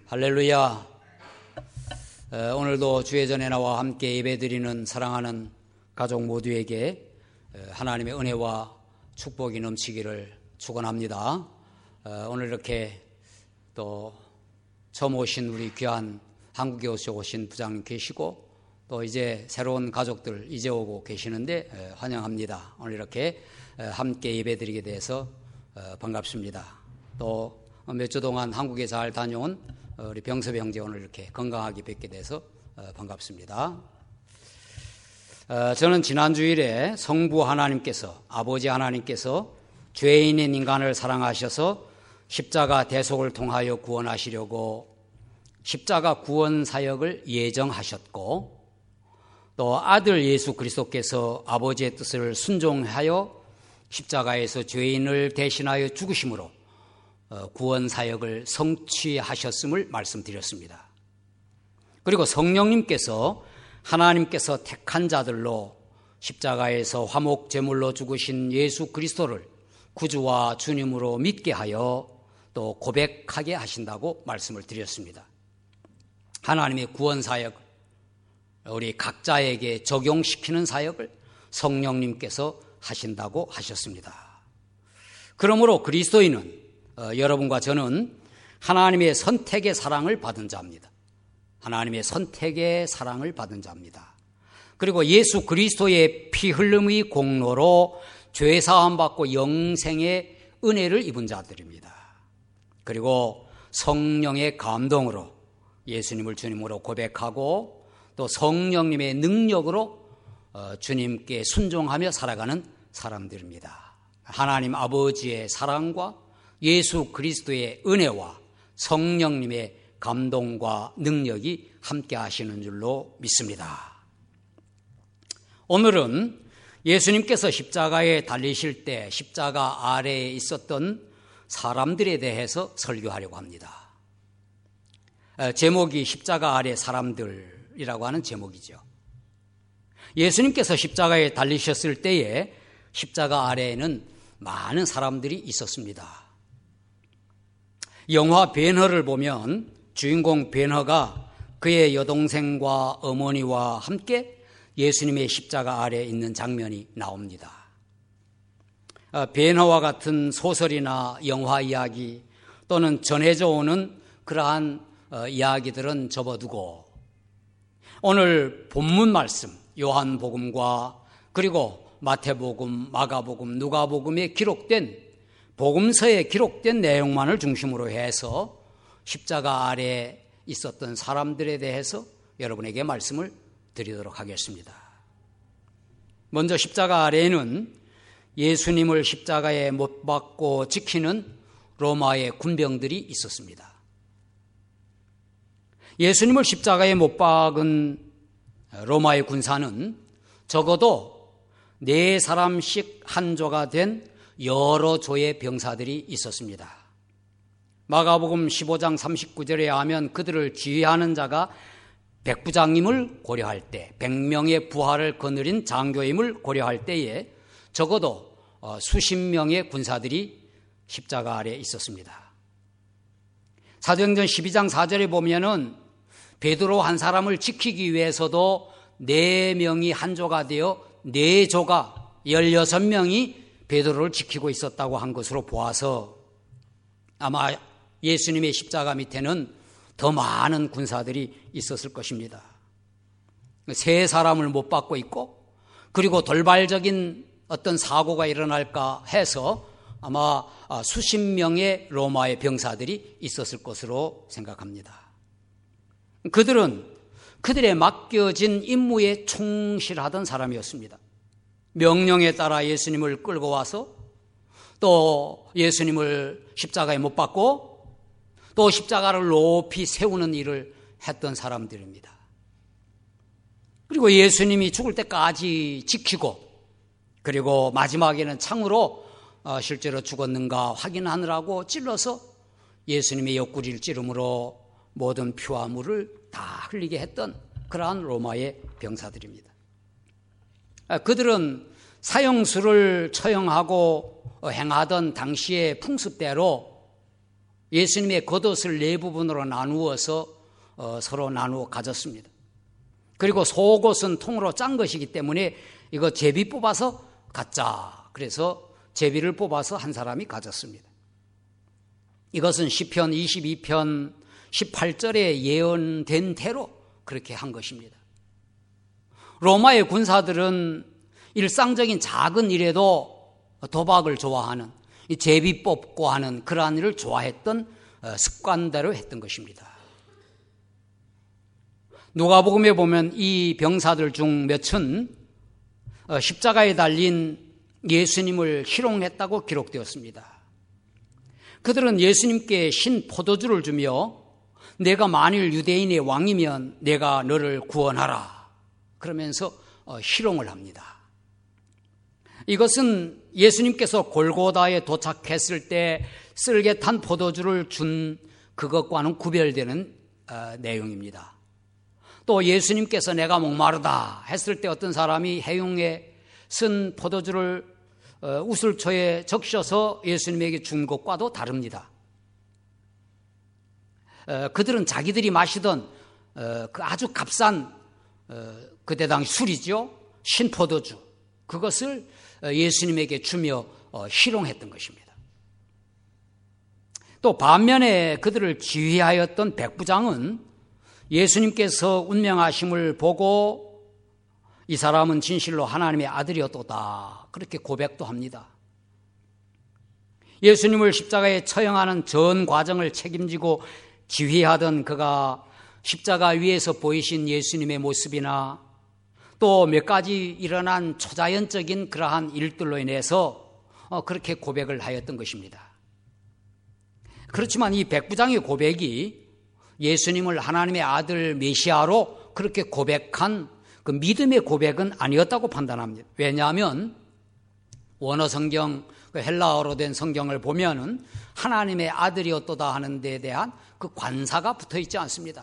할렐루야. 오늘도 주의 전에 나와 함께 예배드리는 사랑하는 가족 모두에게 하나님의 은혜와 축복이 넘치기를 축원합니다. 오늘 이렇게 또 처음 오신 우리 귀한 한국에 오신 부장님 계시고 또 이제 새로운 가족들 이제 오고 계시는데 환영합니다. 오늘 이렇게 함께 예배드리게 돼서 반갑습니다. 또 몇 주 동안 한국에 잘 다녀온 우리 병섭 형제 오늘 이렇게 건강하게 뵙게 돼서 반갑습니다. 저는 지난 주일에 성부 하나님께서, 아버지 하나님께서 죄인인 인간을 사랑하셔서 십자가 대속을 통하여 구원하시려고 십자가 구원 사역을 예정하셨고, 또 아들 예수 그리스도께서 아버지의 뜻을 순종하여 십자가에서 죄인을 대신하여 죽으심으로 구원 사역을 성취하셨음을 말씀드렸습니다. 그리고 성령님께서 하나님께서 택한 자들로 십자가에서 화목 제물로 죽으신 예수 그리스도를 구주와 주님으로 믿게 하여 또 고백하게 하신다고 말씀을 드렸습니다. 하나님의 구원 사역, 우리 각자에게 적용시키는 사역을 성령님께서 하신다고 하셨습니다. 그러므로 그리스도인은 여러분과 저는 하나님의 선택의 사랑을 받은 자입니다. 하나님의 선택의 사랑을 받은 자입니다. 그리고 예수 그리스도의 피 흘림의 공로로 죄사함 받고 영생의 은혜를 입은 자들입니다. 그리고 성령의 감동으로 예수님을 주님으로 고백하고 또 성령님의 능력으로 주님께 순종하며 살아가는 사람들입니다. 하나님 아버지의 사랑과 예수 그리스도의 은혜와 성령님의 감동과 능력이 함께 하시는 줄로 믿습니다. 오늘은 예수님께서 십자가에 달리실 때 십자가 아래에 있었던 사람들에 대해서 설교하려고 합니다. 제목이 십자가 아래 사람들이라고 하는 제목이죠. 예수님께서 십자가에 달리셨을 때에 십자가 아래에는 많은 사람들이 있었습니다. 영화 벤허를 보면 주인공 벤허가 그의 여동생과 어머니와 함께 예수님의 십자가 아래에 있는 장면이 나옵니다. 벤허와 같은 소설이나 영화 이야기 또는 전해져 오는 그러한 이야기들은 접어두고 오늘 본문 말씀 요한복음과 그리고 마태복음, 마가복음, 누가복음에 기록된 복음서에 기록된 내용만을 중심으로 해서 십자가 아래에 있었던 사람들에 대해서 여러분에게 말씀을 드리도록 하겠습니다. 먼저 십자가 아래에는 예수님을 십자가에 못 박고 지키는 로마의 군병들이 있었습니다. 예수님을 십자가에 못 박은 로마의 군사는 적어도 4사람씩 한 조가 된 여러 조의 병사들이 있었습니다. 마가복음 15장 39절에 하면 그들을 지휘하는 자가 백부장임을 고려할 때 100명의 부하를 거느린 장교임을 고려할 때에 적어도 수십 명의 군사들이 십자가 아래에 있었습니다. 사도행전 12장 4절에 보면은 베드로 한 사람을 지키기 위해서도 4명이 한 조가 되어 4조가 16명이 베드로를 지키고 있었다고 한 것으로 보아서 아마 예수님의 십자가 밑에는 더 많은 군사들이 있었을 것입니다. 3사람을 못 박고 있고 그리고 돌발적인 어떤 사고가 일어날까 해서 아마 수십 명의 로마의 병사들이 있었을 것으로 생각합니다. 그들은 그들의 맡겨진 임무에 충실하던 사람이었습니다. 명령에 따라 예수님을 끌고 와서 또 예수님을 십자가에 못 박고 또 십자가를 높이 세우는 일을 했던 사람들입니다. 그리고 예수님이 죽을 때까지 지키고 그리고 마지막에는 창으로 실제로 죽었는가 확인하느라고 찔러서 예수님의 옆구리를 찌름으로 모든 피와 물을 다 흘리게 했던 그러한 로마의 병사들입니다. 그들은 사형수를 처형하고 행하던 당시의 풍습대로 예수님의 겉옷을 네 부분으로 나누어서 서로 나누어 가졌습니다. 그리고 속옷은 통으로 짠 것이기 때문에 이거 제비 뽑아서 갖자. 그래서 제비를 뽑아서 한 사람이 가졌습니다. 이것은 시편 22편 18절에 예언된 대로 그렇게 한 것입니다. 로마의 군사들은 일상적인 작은 일에도 도박을 좋아하는, 제비 뽑고 하는 그러한 일을 좋아했던 습관대로 했던 것입니다. 누가복음에 보면 이 병사들 중 몇은 십자가에 달린 예수님을 희롱했다고 기록되었습니다. 그들은 예수님께 신 포도주를 주며 내가 만일 유대인의 왕이면 내가 너를 구원하라 그러면서 희롱을 합니다. 이것은 예수님께서 골고다에 도착했을 때 쓸개 탄 포도주를 준 그것과는 구별되는 내용입니다. 또 예수님께서 내가 목마르다 했을 때 어떤 사람이 해용에 쓴 포도주를 우슬초에 적셔서 예수님에게 준 것과도 다릅니다. 그들은 자기들이 마시던 그 아주 값싼 그때 당시 술이죠. 신포도주. 그것을 예수님에게 주며 희롱했던 것입니다. 또 반면에 그들을 지휘하였던 백부장은 예수님께서 운명하심을 보고 이 사람은 진실로 하나님의 아들이었도다. 그렇게 고백도 합니다. 예수님을 십자가에 처형하는 전 과정을 책임지고 지휘하던 그가 십자가 위에서 보이신 예수님의 모습이나 또 몇 가지 일어난 초자연적인 그러한 일들로 인해서 그렇게 고백을 하였던 것입니다. 그렇지만 이 백부장의 고백이 예수님을 하나님의 아들 메시아로 그렇게 고백한 그 믿음의 고백은 아니었다고 판단합니다. 왜냐하면 원어 성경, 헬라어로 된 성경을 보면은 하나님의 아들이었도다 하는 데에 대한 그 관사가 붙어 있지 않습니다.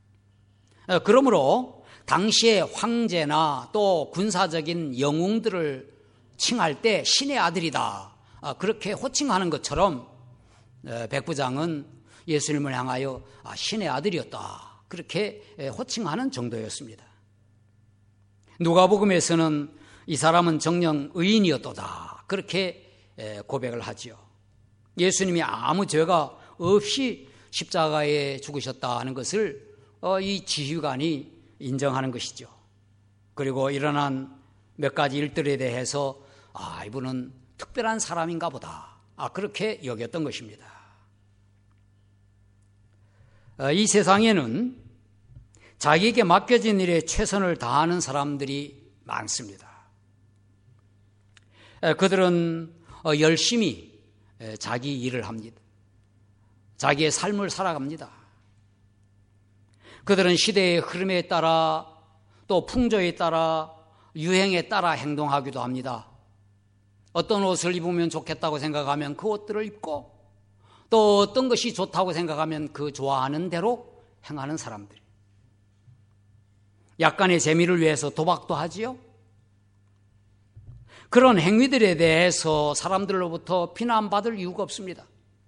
그러므로 당시의 황제나 또 군사적인 영웅들을 칭할 때 신의 아들이다. 그렇게 호칭하는 것처럼 백부장은 예수님을 향하여 신의 아들이었다. 그렇게 호칭하는 정도였습니다. 누가복음에서는 이 사람은 정녕 의인이었도다. 그렇게 고백을 하지요. 예수님이 아무 죄가 없이 십자가에 죽으셨다 하는 것을 이 지휘관이 인정하는 것이죠. 그리고 일어난 몇 가지 일들에 대해서 이분은 특별한 사람인가 보다. 그렇게 여겼던 것입니다. 이 세상에는 자기에게 맡겨진 일에 최선을 다하는 사람들이 많습니다. 그들은 열심히 자기 일을 합니다. 자기의 삶을 살아갑니다. 그들은 시대의 흐름에 따라 또 풍조에 따라 유행에 따라 행동하기도 합니다. 어떤 옷을 입으면 좋겠다고 생각하면 그 옷들을 입고 또 어떤 것이 좋다고 생각하면 그 좋아하는 대로 행하는 사람들. 약간의 재미를 위해서 도박도 하지요. 그런 행위들에 대해서 사람들로부터 비난받을 이유가 없습니다.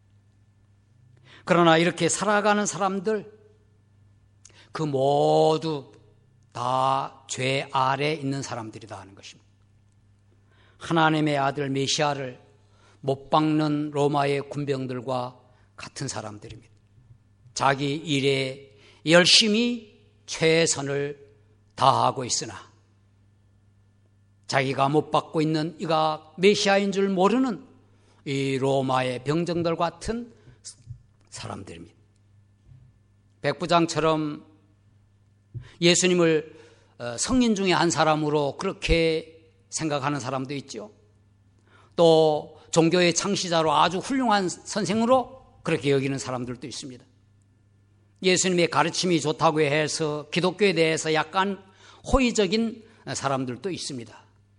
그러나 이렇게 살아가는 사람들, 그 모두 다 죄 아래 있는 사람들이다 하는 것입니다. 하나님의 아들 메시아를 못 박는 로마의 군병들과 같은 사람들입니다. 자기 일에 열심히 최선을 다하고 있으나 자기가 못 받고 있는 이가 메시아인 줄 모르는 이 로마의 병정들 같은 사람들입니다. 백부장처럼 예수님을 성인 중에 한 사람으로 그렇게 생각하는 사람도 있죠. 또 종교의 창시자로 아주 훌륭한 선생으로 그렇게 여기는 사람들도 있습니다. 예수님의 가르침이 좋다고 해서 기독교에 대해서 약간 호의적인 사람들도 있습니다.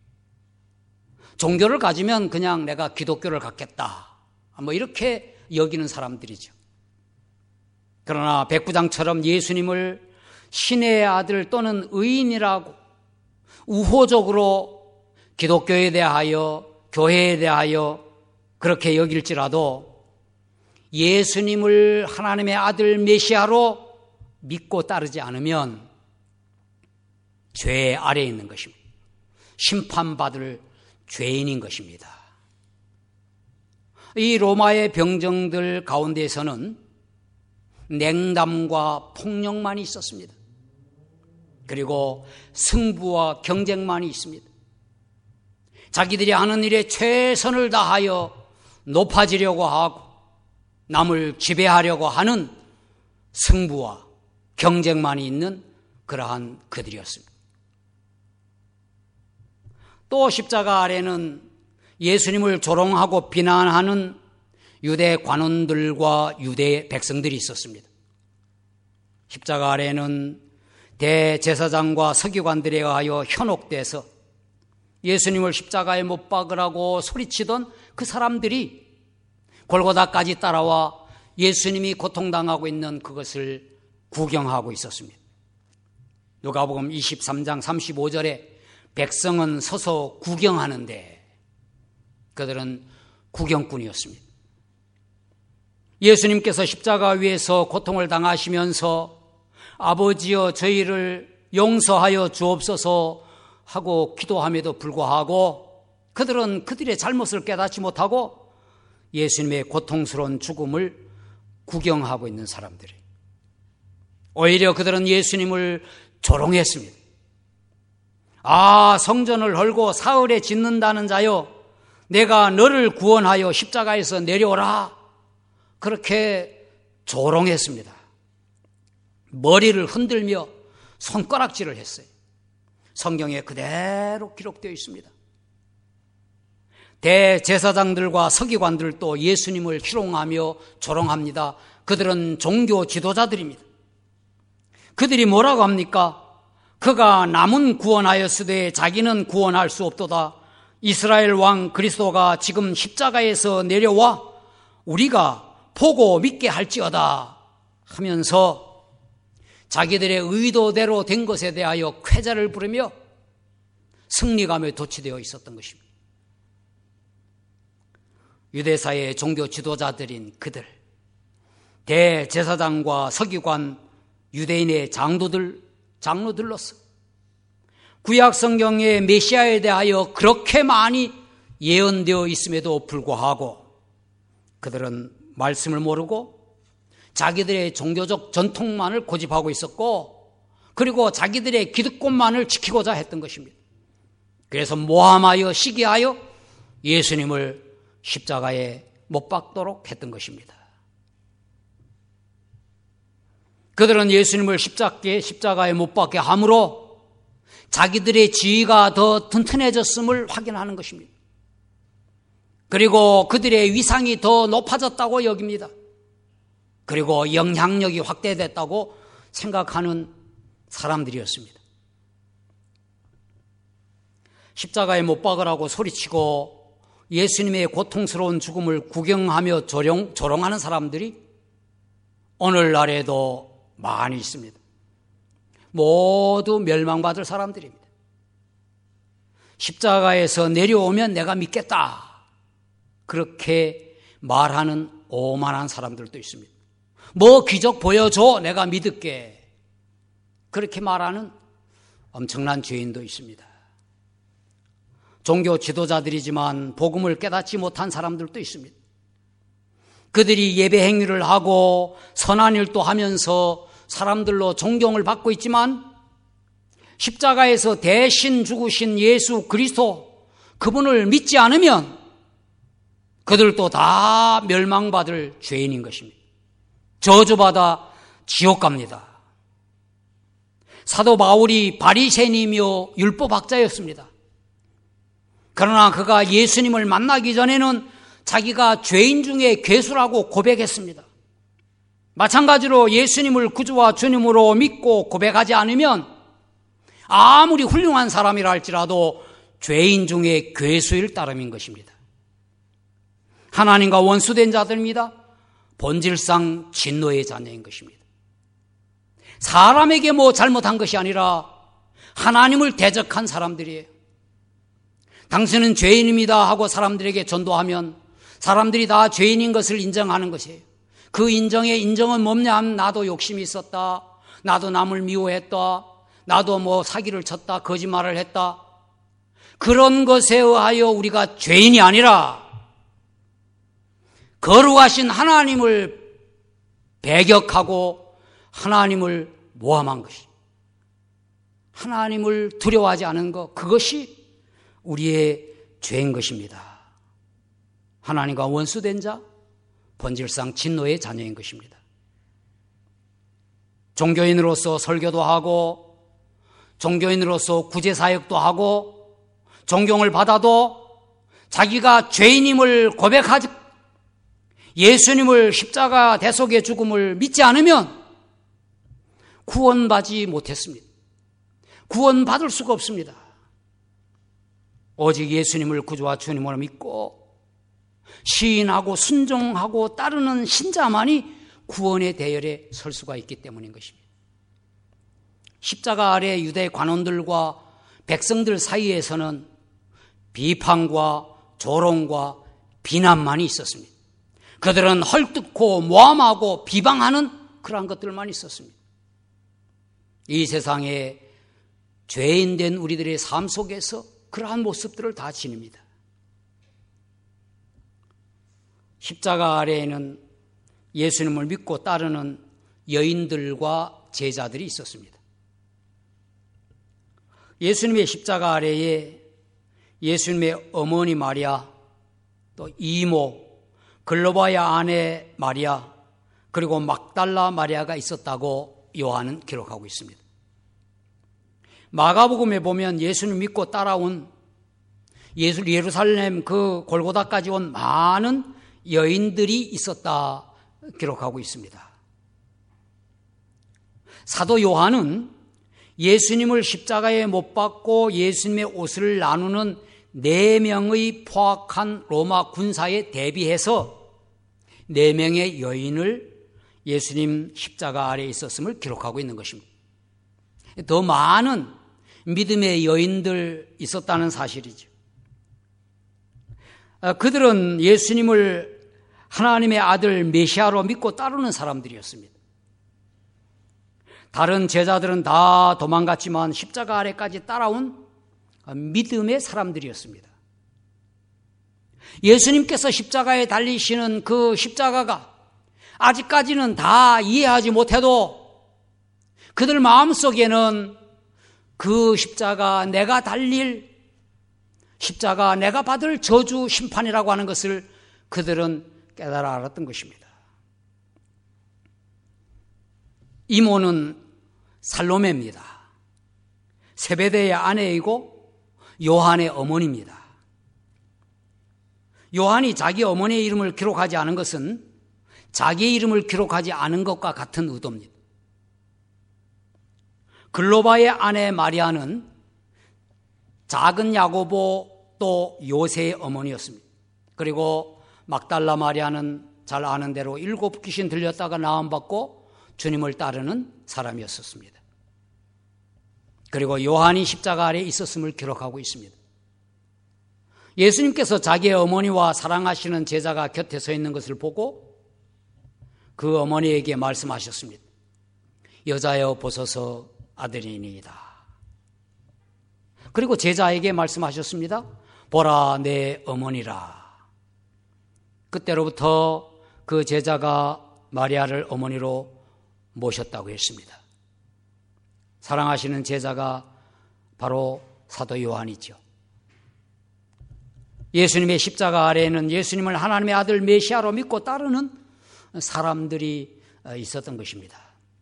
종교를 가지면 그냥 내가 기독교를 갖겠다. 이렇게 여기는 사람들이죠. 그러나 백부장처럼 예수님을 신의 아들 또는 의인이라고 우호적으로 기독교에 대하여 교회에 대하여 그렇게 여길지라도 예수님을 하나님의 아들 메시아로 믿고 따르지 않으면 죄 아래에 있는 것입니다. 심판받을 죄인인 것입니다. 이 로마의 병정들 가운데에서는 냉담과 폭력만이 있었습니다. 그리고 승부와 경쟁만이 있습니다. 자기들이 하는 일에 최선을 다하여 높아지려고 하고 남을 지배하려고 하는 승부와 경쟁만이 있는 그러한 그들이었습니다. 또 십자가 아래는 예수님을 조롱하고 비난하는 유대 관원들과 유대 백성들이 있었습니다. 십자가 아래는 대제사장과 서기관들에 의하여 현혹돼서 예수님을 십자가에 못 박으라고 소리치던 그 사람들이 골고다까지 따라와 예수님이 고통당하고 있는 그것을 구경하고 있었습니다. 누가복음 23장 35절에 백성은 서서 구경하는데 그들은 구경꾼이었습니다. 예수님께서 십자가 위에서 고통을 당하시면서 아버지여 저희를 용서하여 주옵소서 하고 기도함에도 불구하고 그들은 그들의 잘못을 깨닫지 못하고 예수님의 고통스러운 죽음을 구경하고 있는 사람들이, 오히려 그들은 예수님을 조롱했습니다. 아, 성전을 헐고 사흘에 짓는다는 자여, 내가 너를 구원하여 십자가에서 내려오라, 그렇게 조롱했습니다. 머리를 흔들며 손가락질을 했어요. 성경에 그대로 기록되어 있습니다. 대제사장들과 서기관들도 예수님을 희롱하며 조롱합니다. 그들은 종교 지도자들입니다. 그들이 뭐라고 합니까? 그가 남은 구원하였으되 자기는 구원할 수 없도다. 이스라엘 왕 그리스도가 지금 십자가에서 내려와 우리가 보고 믿게 할지어다 하면서 자기들의 의도대로 된 것에 대하여 쾌자를 부르며 승리감에 도취되어 있었던 것입니다. 유대사의 종교 지도자들인 그들, 대제사장과 서기관, 유대인의 장로들로서 구약 성경의 메시아에 대하여 그렇게 많이 예언되어 있음에도 불구하고 그들은 말씀을 모르고 자기들의 종교적 전통만을 고집하고 있었고, 그리고 자기들의 기득권만을 지키고자 했던 것입니다. 그래서 모함하여 시기하여 예수님을 십자가에 못 박도록 했던 것입니다. 그들은 예수님을 십자가에 못 박게 함으로 자기들의 지위가 더 튼튼해졌음을 확인하는 것입니다. 그리고 그들의 위상이 더 높아졌다고 여깁니다. 그리고 영향력이 확대됐다고 생각하는 사람들이었습니다. 십자가에 못 박으라고 소리치고 예수님의 고통스러운 죽음을 구경하며 조롱하는 사람들이 오늘날에도 많이 있습니다. 모두 멸망받을 사람들입니다. 십자가에서 내려오면 내가 믿겠다, 그렇게 말하는 오만한 사람들도 있습니다. 뭐 기적 보여줘, 내가 믿을게, 그렇게 말하는 엄청난 죄인도 있습니다. 종교 지도자들이지만 복음을 깨닫지 못한 사람들도 있습니다. 그들이 예배 행위를 하고 선한 일도 하면서 사람들로 존경을 받고 있지만 십자가에서 대신 죽으신 예수 그리스도, 그분을 믿지 않으면 그들도 다 멸망받을 죄인인 것입니다. 저주받아 지옥 갑니다. 사도 바울이 바리새인이며 율법학자였습니다. 그러나 그가 예수님을 만나기 전에는 자기가 죄인 중에 괴수라고 고백했습니다. 마찬가지로 예수님을 구주와 주님으로 믿고 고백하지 않으면 아무리 훌륭한 사람이라 할지라도 죄인 중에 괴수일 따름인 것입니다. 하나님과 원수된 자들입니다. 본질상 진노의 자녀인 것입니다. 사람에게 뭐 잘못한 것이 아니라 하나님을 대적한 사람들이에요. 당신은 죄인입니다 하고 사람들에게 전도하면 사람들이 다 죄인인 것을 인정하는 것이에요. 그 인정은 뭐냐 하면 나도 욕심이 있었다. 나도 남을 미워했다. 나도 뭐 사기를 쳤다. 거짓말을 했다. 그런 것에 의하여 우리가 죄인이 아니라 거룩하신 하나님을 배격하고 하나님을 모함한 것이, 하나님을 두려워하지 않은 것, 그것이 우리의 죄인 것입니다. 하나님과 원수된 자, 본질상 진노의 자녀인 것입니다. 종교인으로서 설교도 하고, 종교인으로서 구제사역도 하고, 존경을 받아도 자기가 죄인임을 고백하지, 예수님을 십자가 대속의 죽음을 믿지 않으면 구원받지 못했습니다. 구원받을 수가 없습니다. 오직 예수님을 구주와 주님으로 믿고 시인하고 순종하고 따르는 신자만이 구원의 대열에 설 수가 있기 때문인 것입니다. 십자가 아래 유대 관원들과 백성들 사이에서는 비판과 조롱과 비난만이 있었습니다. 그들은 헐뜯고 모함하고 비방하는 그러한 것들만 있었습니다. 이 세상에 죄인된 우리들의 삶 속에서 그러한 모습들을 다 지닙니다. 십자가 아래에는 예수님을 믿고 따르는 여인들과 제자들이 있었습니다. 예수님의 십자가 아래에 예수님의 어머니 마리아, 또 이모, 글로바의 아내 마리아, 그리고 막달라 마리아가 있었다고 요한은 기록하고 있습니다. 마가복음에 보면 예수님 믿고 따라온 예루살렘 그 골고다까지 온 많은 여인들이 있었다 기록하고 있습니다. 사도 요한은 예수님을 십자가에 못 박고 예수님의 옷을 나누는 4명의 포악한 로마 군사에 대비해서 4명의 여인을 예수님 십자가 아래에 있었음을 기록하고 있는 것입니다. 더 많은 믿음의 여인들 있었다는 사실이죠. 그들은 예수님을 하나님의 아들 메시아로 믿고 따르는 사람들이었습니다. 다른 제자들은 다 도망갔지만 십자가 아래까지 따라온 믿음의 사람들이었습니다. 예수님께서 십자가에 달리시는 그 십자가가 아직까지는 다 이해하지 못해도 그들 마음속에는 그 십자가, 내가 달릴 십자가, 내가 받을 저주 심판이라고 하는 것을 그들은 깨달아 알았던 것입니다. 이모는 살로메입니다. 세베대의 아내이고 요한의 어머니입니다. 요한이 자기 어머니의 이름을 기록하지 않은 것은 자기의 이름을 기록하지 않은 것과 같은 의도입니다. 글로바의 아내 마리아는 작은 야고보 또 요새의 어머니였습니다. 그리고 막달라 마리아는 잘 아는 대로 7 귀신 들렸다가 나음받고 주님을 따르는 사람이었습니다. 그리고 요한이 십자가 아래에 있었음을 기록하고 있습니다. 예수님께서 자기의 어머니와 사랑하시는 제자가 곁에 서 있는 것을 보고 그 어머니에게 말씀하셨습니다. 여자여 보소서 아들이니이다. 그리고 제자에게 말씀하셨습니다. 보라 내 어머니라. 그때로부터 그 제자가 마리아를 어머니로 모셨다고 했습니다. 사랑하시는 제자가 바로 사도 요한이죠. 예수님의 십자가 아래에는 예수님을 하나님의 아들 메시아로 믿고 따르는 사람들이 있었던 것입니다.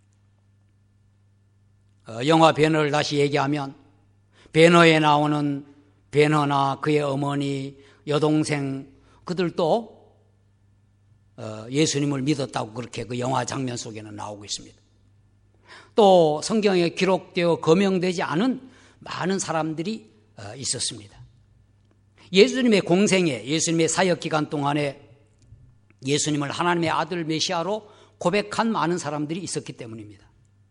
영화 배너를 다시 얘기하면 배너에 나오는 배너나 그의 어머니, 여동생 그들도 예수님을 믿었다고 그렇게 그 영화 장면 속에는 나오고 있습니다. 또 성경에 기록되어 거명되지 않은 많은 사람들이 있었습니다. 예수님의 공생에, 예수님의 사역 기간 동안에 예수님을 하나님의 아들 메시아로 고백한 많은 사람들이 있었기 때문입니다.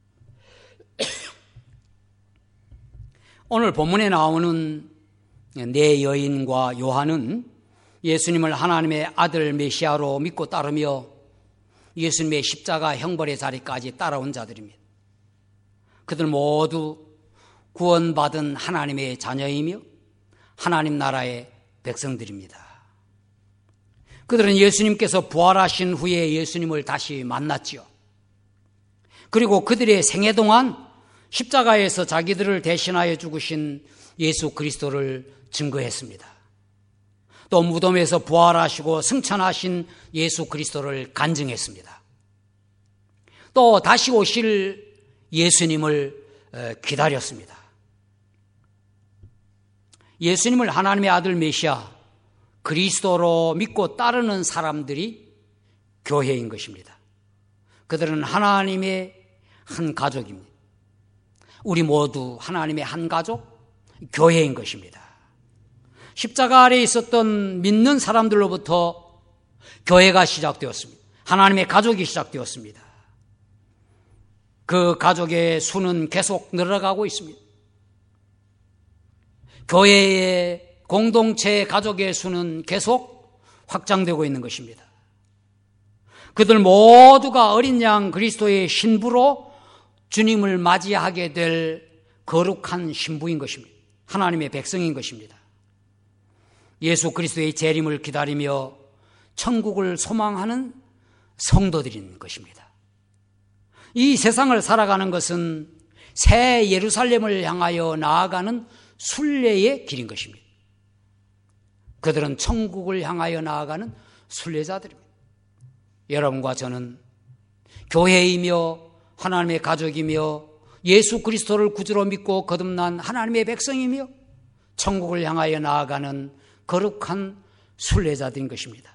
오늘 본문에 나오는 4 여인과 요한은 예수님을 하나님의 아들 메시아로 믿고 따르며 예수님의 십자가 형벌의 자리까지 따라온 자들입니다. 그들 모두 구원받은 하나님의 자녀이며 하나님 나라의 백성들입니다. 그들은 예수님께서 부활하신 후에 예수님을 다시 만났지요. 그리고 그들의 생애 동안 십자가에서 자기들을 대신하여 죽으신 예수 그리스도를 증거했습니다. 또 무덤에서 부활하시고 승천하신 예수 그리스도를 간증했습니다. 또 다시 오실 예수님을 기다렸습니다. 예수님을 하나님의 아들 메시아 그리스도로 믿고 따르는 사람들이 교회인 것입니다. 그들은 하나님의 한 가족입니다. 우리 모두 하나님의 한 가족, 교회인 것입니다. 십자가 아래에 있었던 믿는 사람들로부터 교회가 시작되었습니다. 하나님의 가족이 시작되었습니다. 그 가족의 수는 계속 늘어가고 있습니다. 교회의 공동체 가족의 수는 계속 확장되고 있는 것입니다. 그들 모두가 어린 양 그리스도의 신부로 주님을 맞이하게 될 거룩한 신부인 것입니다. 하나님의 백성인 것입니다. 예수 그리스도의 재림을 기다리며 천국을 소망하는 성도들인 것입니다. 이 세상을 살아가는 것은 새 예루살렘을 향하여 나아가는 순례의 길인 것입니다. 그들은 천국을 향하여 나아가는 순례자들입니다. 여러분과 저는 교회이며 하나님의 가족이며 예수 그리스도를 구주로 믿고 거듭난 하나님의 백성이며 천국을 향하여 나아가는 거룩한 순례자들인 것입니다.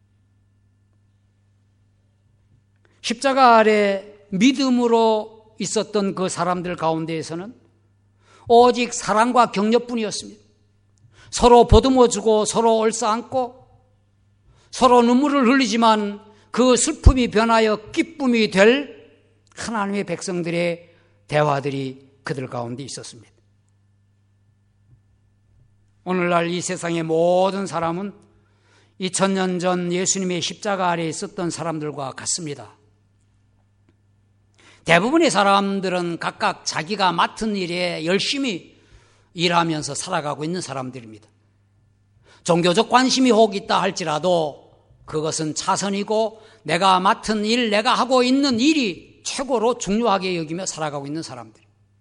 십자가 아래 믿음으로 있었던 그 사람들 가운데에서는 오직 사랑과 격려뿐이었습니다. 서로 보듬어주고 서로 얼싸안고 서로 눈물을 흘리지만 그 슬픔이 변하여 기쁨이 될 하나님의 백성들의 대화들이 그들 가운데 있었습니다. 오늘날 이 세상의 모든 사람은 2000년 전 예수님의 십자가 아래에 있었던 사람들과 같습니다. 대부분의 사람들은 각각 자기가 맡은 일에 열심히 일하면서 살아가고 있는 사람들입니다. 종교적 관심이 혹 있다 할지라도 그것은 차선이고 내가 맡은 일, 내가 하고 있는 일이 최고로 중요하게 여기며 살아가고 있는 사람들.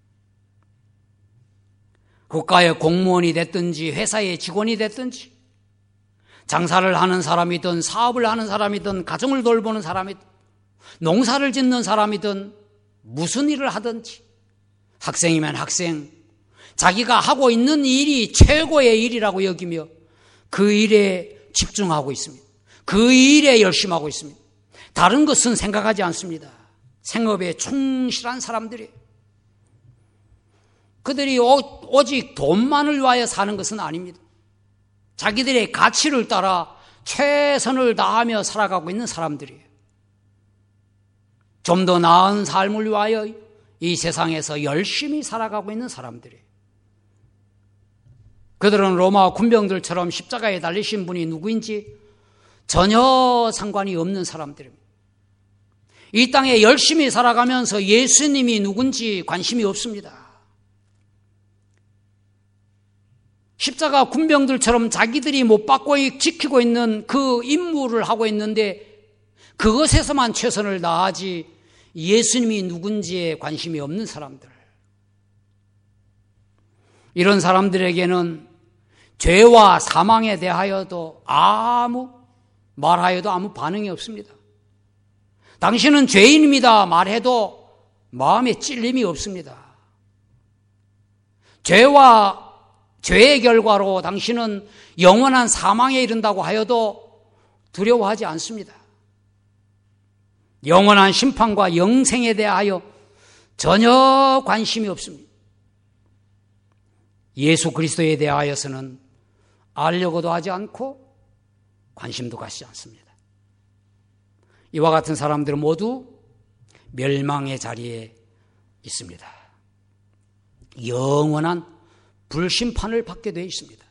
국가의 공무원이 됐든지 회사의 직원이 됐든지 장사를 하는 사람이든 사업을 하는 사람이든 가정을 돌보는 사람이든 농사를 짓는 사람이든 무슨 일을 하든지 학생이면 학생, 자기가 하고 있는 일이 최고의 일이라고 여기며 그 일에 집중하고 있습니다. 그 일에 열심하고 있습니다. 다른 것은 생각하지 않습니다. 생업에 충실한 사람들이 그들이 오직 돈만을 위하여 사는 것은 아닙니다. 자기들의 가치를 따라 최선을 다하며 살아가고 있는 사람들이에요. 좀 더 나은 삶을 위하여 이 세상에서 열심히 살아가고 있는 사람들이에요. 그들은 로마 군병들처럼 십자가에 달리신 분이 누구인지 전혀 상관이 없는 사람들입니다. 이 땅에 열심히 살아가면서 예수님이 누군지 관심이 없습니다. 십자가 군병들처럼 자기들이 못 받고 지키고 있는 그 임무를 하고 있는데 그것에서만 최선을 다하지 예수님이 누군지에 관심이 없는 사람들. 이런 사람들에게는 죄와 사망에 대하여도 말하여도 아무 반응이 없습니다. 당신은 죄인입니다 말해도 마음에 찔림이 없습니다. 죄의 결과로 당신은 영원한 사망에 이른다고 하여도 두려워하지 않습니다. 영원한 심판과 영생에 대하여 전혀 관심이 없습니다. 예수 그리스도에 대하여서는 알려고도 하지 않고 관심도 갖지 않습니다. 이와 같은 사람들은 모두 멸망의 자리에 있습니다. 영원한 불심판을 받게 되어 있습니다.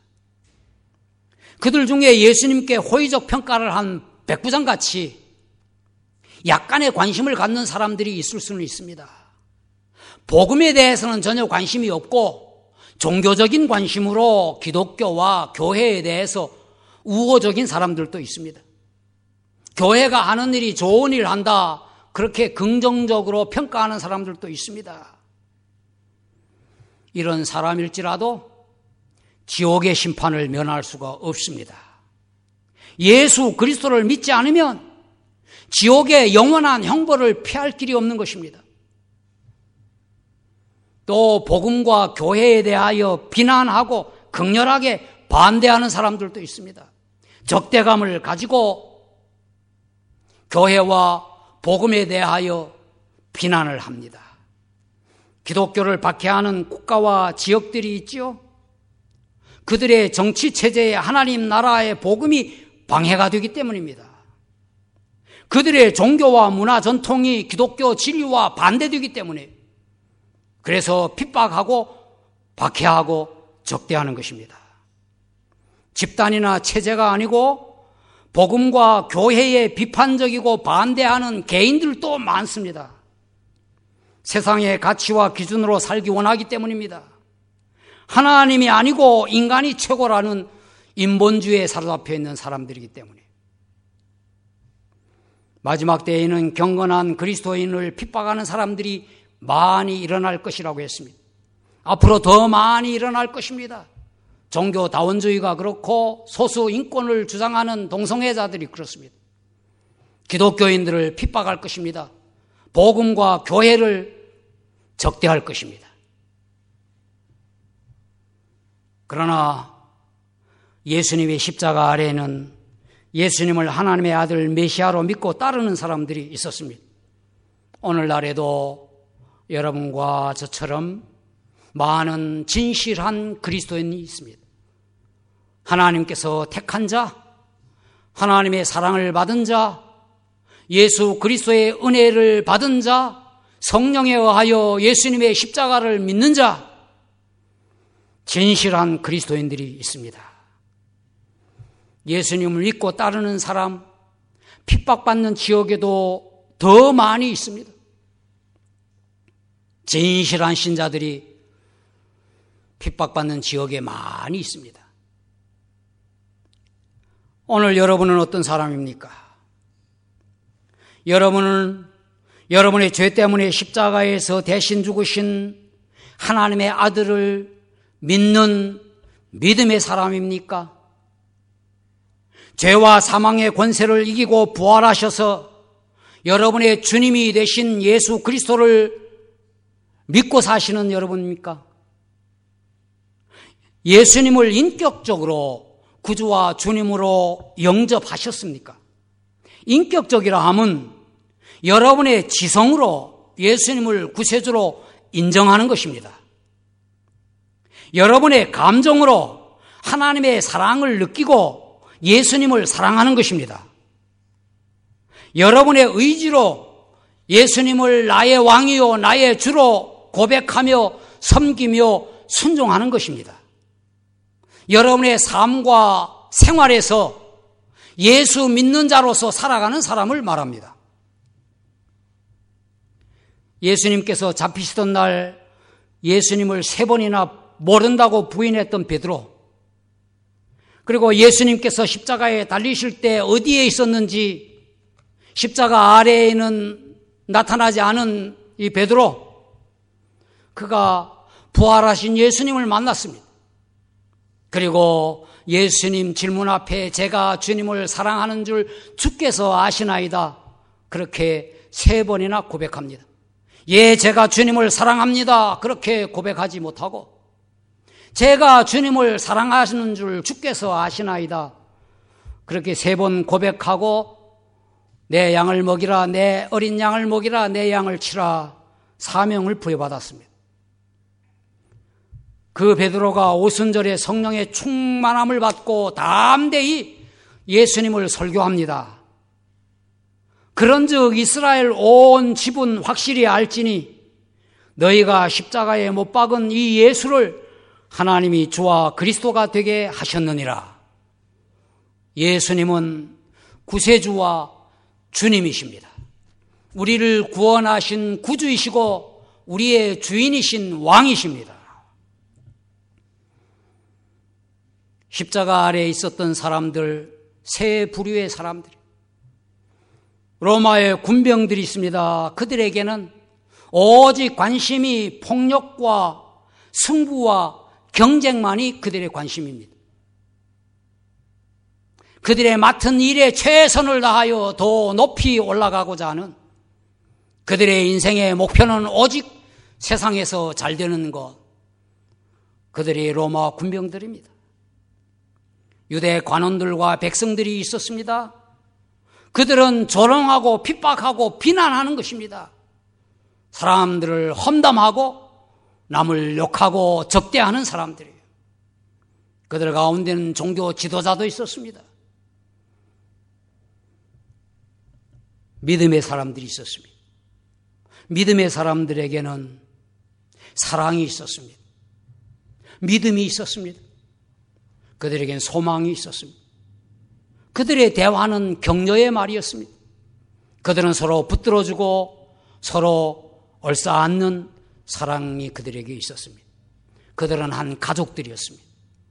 그들 중에 예수님께 호의적 평가를 한 백부장같이 약간의 관심을 갖는 사람들이 있을 수는 있습니다. 복음에 대해서는 전혀 관심이 없고 종교적인 관심으로 기독교와 교회에 대해서 우호적인 사람들도 있습니다. 교회가 하는 일이 좋은 일 한다, 그렇게 긍정적으로 평가하는 사람들도 있습니다. 이런 사람일지라도 지옥의 심판을 면할 수가 없습니다. 예수 그리스도를 믿지 않으면 지옥의 영원한 형벌을 피할 길이 없는 것입니다. 또 복음과 교회에 대하여 비난하고 극렬하게 반대하는 사람들도 있습니다. 적대감을 가지고 교회와 복음에 대하여 비난을 합니다. 기독교를 박해하는 국가와 지역들이 있지요. 그들의 정치 체제에 하나님 나라의 복음이 방해가 되기 때문입니다. 그들의 종교와 문화 전통이 기독교 진리와 반대되기 때문에 그래서 핍박하고 박해하고 적대하는 것입니다. 집단이나 체제가 아니고 복음과 교회에 비판적이고 반대하는 개인들도 많습니다. 세상의 가치와 기준으로 살기 원하기 때문입니다. 하나님이 아니고 인간이 최고라는 인본주의에 사로잡혀 있는 사람들이기 때문에 마지막 때에는 경건한 그리스도인을 핍박하는 사람들이 많이 일어날 것이라고 했습니다. 앞으로 더 많이 일어날 것입니다. 종교다원주의가 그렇고 소수 인권을 주장하는 동성애자들이 그렇습니다. 기독교인들을 핍박할 것입니다. 복음과 교회를 적대할 것입니다. 그러나 예수님의 십자가 아래에는 예수님을 하나님의 아들 메시아로 믿고 따르는 사람들이 있었습니다. 오늘날에도 여러분과 저처럼 많은 진실한 그리스도인이 있습니다. 하나님께서 택한 자, 하나님의 사랑을 받은 자, 예수 그리스도의 은혜를 받은 자, 성령에 의하여 예수님의 십자가를 믿는 자, 진실한 그리스도인들이 있습니다. 예수님을 믿고 따르는 사람, 핍박받는 지역에도 더 많이 있습니다. 진실한 신자들이 핍박받는 지역에 많이 있습니다. 오늘 여러분은 어떤 사람입니까? 여러분은 여러분의 죄 때문에 십자가에서 대신 죽으신 하나님의 아들을 믿는 믿음의 사람입니까? 죄와 사망의 권세를 이기고 부활하셔서 여러분의 주님이 되신 예수 그리스도를 믿고 사시는 여러분입니까? 예수님을 인격적으로 구주와 주님으로 영접하셨습니까? 인격적이라 함은 여러분의 지성으로 예수님을 구세주로 인정하는 것입니다. 여러분의 감정으로 하나님의 사랑을 느끼고 예수님을 사랑하는 것입니다. 여러분의 의지로 예수님을 나의 왕이요 나의 주로 고백하며 섬기며 순종하는 것입니다. 여러분의 삶과 생활에서 예수 믿는 자로서 살아가는 사람을 말합니다. 예수님께서 잡히시던 날 예수님을 3번이나 모른다고 부인했던 베드로, 그리고 예수님께서 십자가에 달리실 때 어디에 있었는지 십자가 아래에는 나타나지 않은 이 베드로, 그가 부활하신 예수님을 만났습니다. 그리고 예수님 질문 앞에 제가 주님을 사랑하는 줄 주께서 아시나이다, 그렇게 3번이나 고백합니다. 예, 제가 주님을 사랑합니다, 그렇게 고백하지 못하고 제가 주님을 사랑하시는 줄 주께서 아시나이다, 그렇게 3번 고백하고 내 양을 먹이라, 내 어린 양을 먹이라, 내 양을 치라 사명을 부여받았습니다. 그 베드로가 오순절에 성령의 충만함을 받고 담대히 예수님을 설교합니다. 그런즉 이스라엘 온 집은 확실히 알지니 너희가 십자가에 못 박은 이 예수를 하나님이 주와 그리스도가 되게 하셨느니라. 예수님은 구세주와 주님이십니다. 우리를 구원하신 구주이시고 우리의 주인이신 왕이십니다. 십자가 아래에 있었던 사람들, 세 부류의 사람들, 로마의 군병들이 있습니다. 그들에게는 오직 관심이 폭력과 승부와 경쟁만이 그들의 관심입니다. 그들의 맡은 일에 최선을 다하여 더 높이 올라가고자 하는 그들의 인생의 목표는 오직 세상에서 잘 되는 것, 그들이 로마 군병들입니다. 유대 관원들과 백성들이 있었습니다. 그들은 조롱하고 핍박하고 비난하는 것입니다. 사람들을 험담하고 남을 욕하고 적대하는 사람들이에요. 그들 가운데는 종교 지도자도 있었습니다. 믿음의 사람들이 있었습니다. 믿음의 사람들에게는 사랑이 있었습니다. 믿음이 있었습니다. 그들에겐 소망이 있었습니다. 그들의 대화는 격려의 말이었습니다. 그들은 서로 붙들어주고 서로 얼싸안는 사랑이 그들에게 있었습니다. 그들은 한 가족들이었습니다.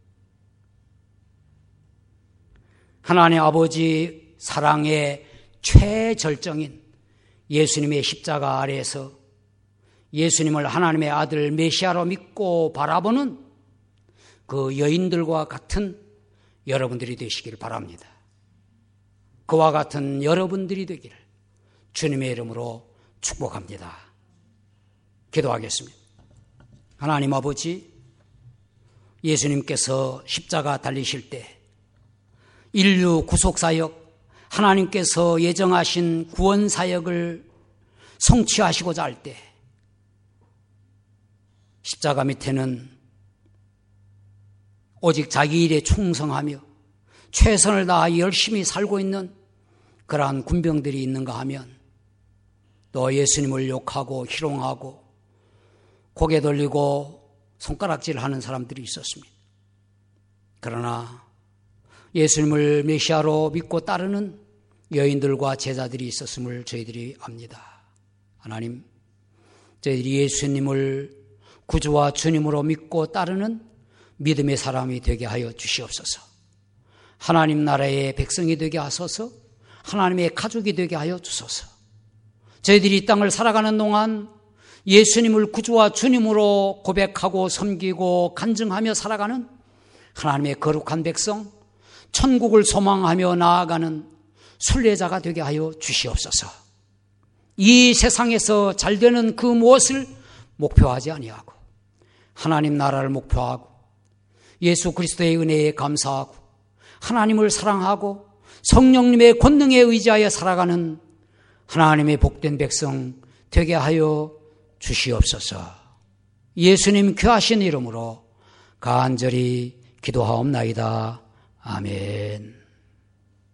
하나님 아버지 사랑의 최절정인 예수님의 십자가 아래에서 예수님을 하나님의 아들 메시아로 믿고 바라보는 그 여인들과 같은 여러분들이 되시길 바랍니다. 그와 같은 여러분들이 되기를 주님의 이름으로 축복합니다. 기도하겠습니다. 하나님 아버지, 예수님께서 십자가 달리실 때 인류 구속사역, 하나님께서 예정하신 구원사역을 성취하시고자 할 때 십자가 밑에는 오직 자기 일에 충성하며 최선을 다하 열심히 살고 있는 그러한 군병들이 있는가 하면 또 예수님을 욕하고 희롱하고 고개 돌리고 손가락질하는 사람들이 있었습니다. 그러나 예수님을 메시아로 믿고 따르는 여인들과 제자들이 있었음을 저희들이 압니다. 하나님, 저희들이 예수님을 구주와 주님으로 믿고 따르는 믿음의 사람이 되게 하여 주시옵소서. 하나님 나라의 백성이 되게 하소서. 하나님의 가족이 되게 하여 주소서. 저희들이 이 땅을 살아가는 동안 예수님을 구주와 주님으로 고백하고 섬기고 간증하며 살아가는 하나님의 거룩한 백성, 천국을 소망하며 나아가는 순례자가 되게 하여 주시옵소서. 이 세상에서 잘 되는 그 무엇을 목표하지 아니하고 하나님 나라를 목표하고 예수 그리스도의 은혜에 감사하고 하나님을 사랑하고 성령님의 권능에 의지하여 살아가는 하나님의 복된 백성 되게 하여 주시옵소서. 예수님 귀하신 이름으로 간절히 기도하옵나이다. 아멘.